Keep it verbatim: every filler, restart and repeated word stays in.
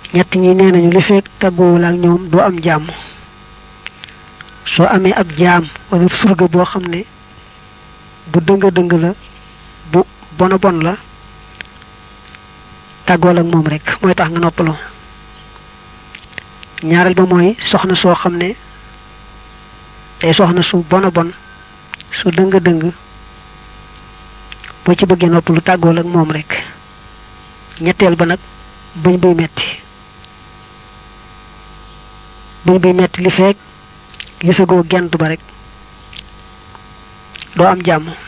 ñett ñi nenañu li fek taggoowul ak ñoom do am jamm so amé ab jaam wala surga bo xamné bu dëng dëng la bu bona bon la tagol ak mom rek moy tax nga noppalo ñaaral ba moy soxna so xamné tay soxna su bona bon su dëng dëng bo ci bëgge noppalu tagol ak mom rek ñettel ba nak buñ buy metti buñ buy metti li fek gisago gent ba rek do am jamm